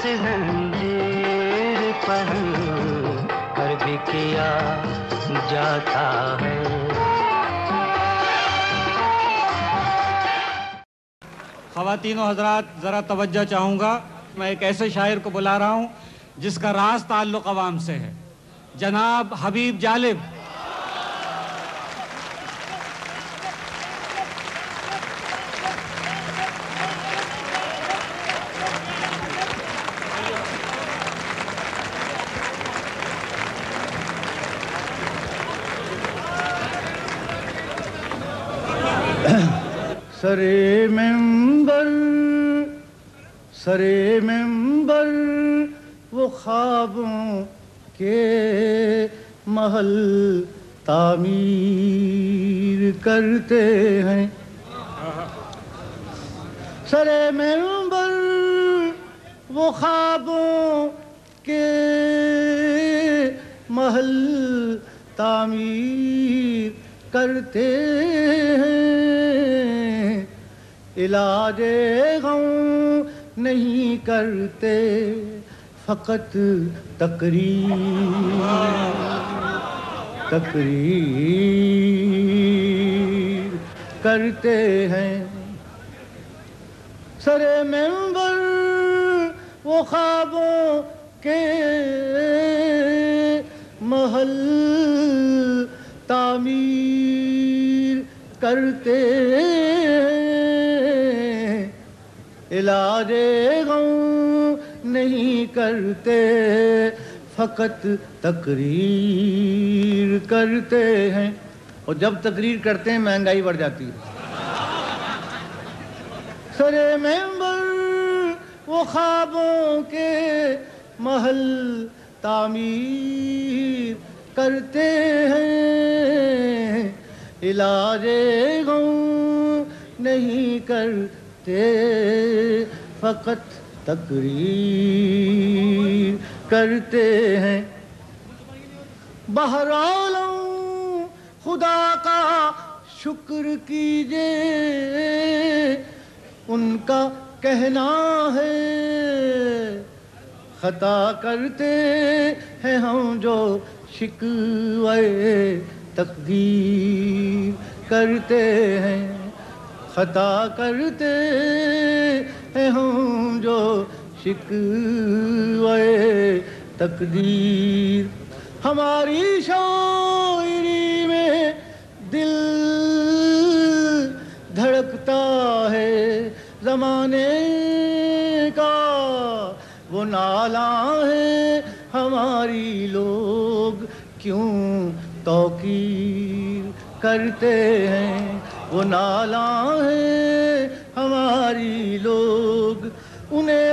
زنجیر پہن کر بھی کیا جاتا ہے. خواتین و حضرات ذرا توجہ چاہوں گا. میں ایک ایسے شاعر کو بلا رہا ہوں جس کا راز تعلق عوام سے ہے، جناب حبیب جالب. سرے ممبر وہ خوابوں کے محل تعمیر کرتے ہیں. سرے ممبر وہ خوابوں کے محل تعمیر کرتے ہیں. علاج غم نہیں کرتے، فقط تقریر کرتے ہیں. سرے ممبر وہ خوابوں کے محل تعمیر کرتے ہیں. علاج غم نہیں کرتے، فقط تقریر کرتے ہیں. اور جب تقریر کرتے ہیں مہنگائی بڑھ جاتی ہے. سرے ممبر وہ خوابوں کے محل تعمیر کرتے ہیں. علاج غم نہیں کرتے، فقط تقریر کرتے ہیں. بہرحالوں خدا کا شکر کیجئے، ان کا کہنا ہے خطا کرتے ہیں ہم جو شکوے تقدیر کرتے ہیں. خطا کرتے ہیں ہم جو شکوے تقدیر. ہماری شاعری میں دل دھڑکتا ہے زمانے کا وہ نالاں ہے. ہماری لوگ کیوں توقیر کرتے ہیں، وہ نالاں ہے ہماری لوگ. انہیں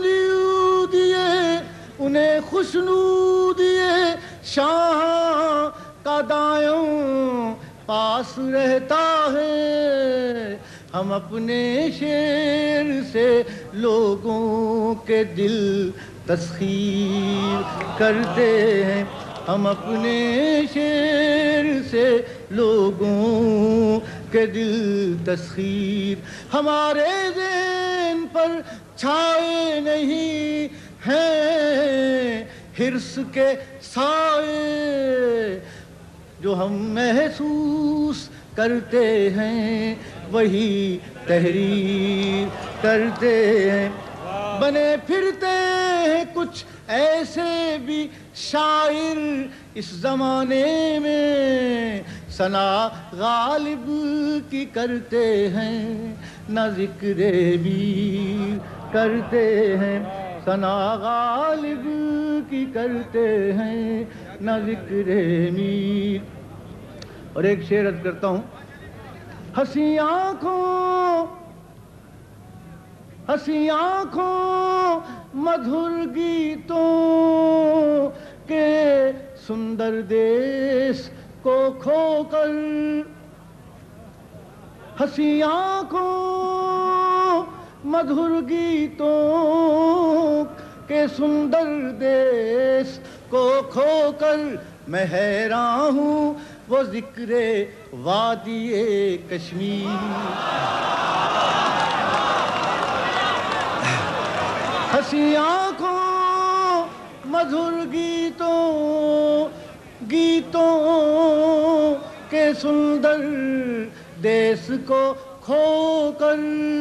خوشنو دیے شاہ کا دایوں پاس رہتا ہے. ہم اپنے شعر سے لوگوں کے دل تسخیر کرتے ہیں. ہم اپنے شعر سے لوگوں کے دل تسخیر. ہمارے ذہن پر چھائے نہیں ہیں حرص کے سائے، جو ہم محسوس کرتے ہیں وہی تحریر کرتے ہیں. بنے پھرتے ہیں کچھ ایسے بھی شاعر اس زمانے میں، ثنا غالب کی کرتے ہیں نہ ذکر میر کرتے ہیں. ثنا غالب کی کرتے ہیں نہ ذکر میر. اور ایک شعر عرض کرتا ہوں. ہنسی آنکھوں مدھر گیتوں کے سندر دیس کو کھو کر، ہنسی آنکھوں مدھر گیتوں کے سندر دیس کو کھو کر میں حیران ہوں وہ ذکر وادی کشمیر. ایسی آنکھوں مدھر گیتوں کے سندر دیس کو کھو کر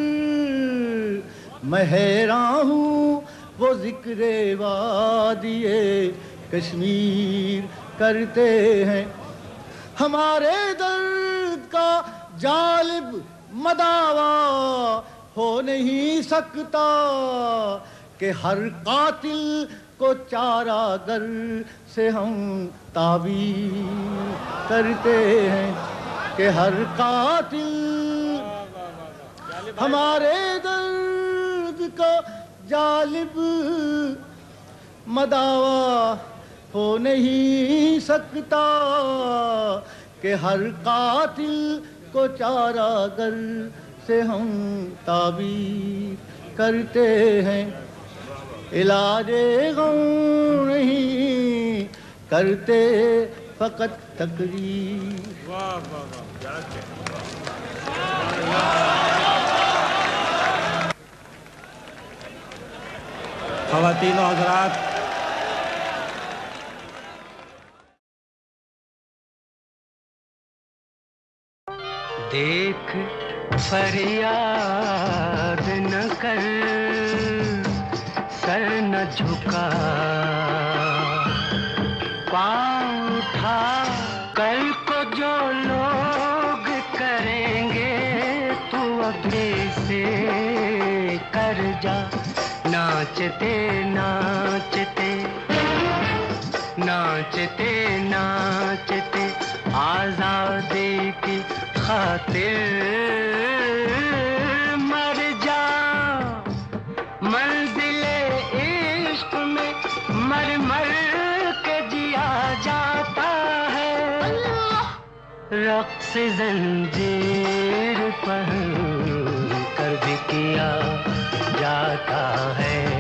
میں حیران ہوں وہ ذکر وادی کشمیر کرتے ہیں. ہمارے درد کا جالب مداوا ہو نہیں سکتا کہ ہر قاتل کو چارہ گر سے ہم تعبیر کرتے ہیں کہ ہر قاتل ہمارے درد کا جالب مداوا ہو نہیں سکتا کہ ہر قاتل کو چارہ گر سے ہم تعبیر کرتے ہیں. علاج غم نہیں کرتے فقط تقریر. خواتین و حضرات، دیکھ فریاد نہ کر، سر نہ جھکا، پاؤں اٹھا، کل کو جو لوگ کریں گے تو ابھی سے کر جا. ناچتے ناچتے ناچتے ناچتے آزادی کی خاطر مر جا. منزل عشق میں مر مر کے جیا جاتا ہے. رقص زنجیر پہن کر بھی کیا جاتا ہے.